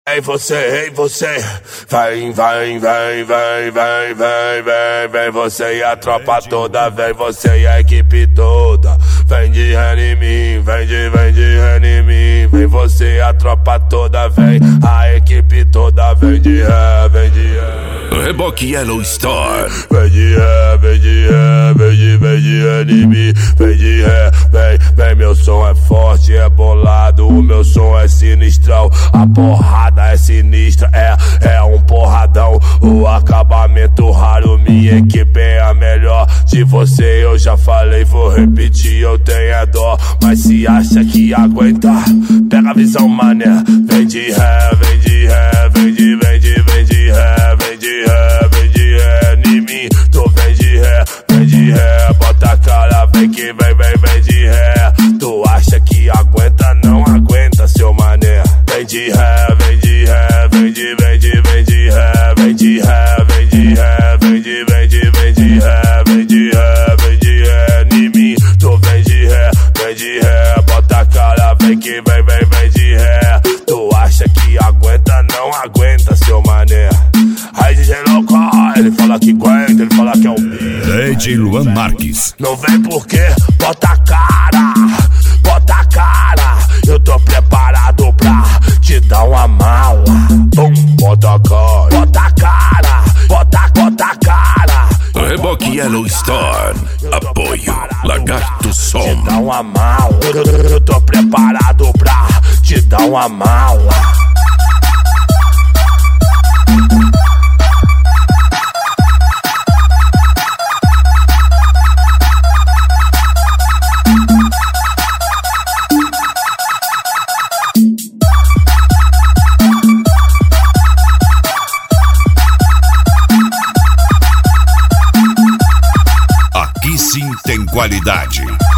Ei você, vem, você e a tropa toda, vem você e a equipe toda, vem de ré em mim, vem de ré em mim, vem você e a tropa toda, vem a equipe toda, vem de ré. Reboque Yellow Star. Vem de ré em mim, vem de ré, vem, meu som é forte, é bolado, o meu som é sinistrão, a porrada é sinistra, é um porradão. O acabamento raro, minha equipe é a melhor. De você eu já falei, vou repetir, eu tenho a dó. Mas se acha que aguenta, pega a visão, mané. Vem de ré, vem de ré, vem de ré, vem de ré em mim. Tu vem de ré, bota a cara, vem que vem de ré. Tu acha que aguenta, não aguenta, seu mané. Vem de ré, vem de ré, vem de ré, vem de ré, vem de ré, vem de ré, vem de ré em mim. Tu vem de ré, bota a cara, vem que vem de ré. Tu acha que aguenta, não aguenta, seu mané. Aí DJ Louco, ele fala que aguenta, ele fala que é o bicho. DJ Luan Marques. Não vem porque bota a cara, eu tô preparado pra te dar uma mala. Bota a cara, bota a cara. Reboque Yellow Star. Apoio Lagarto Som. Te dar uma mala, eu tô preparado pra te dar uma mala. Aqui sim tem qualidade.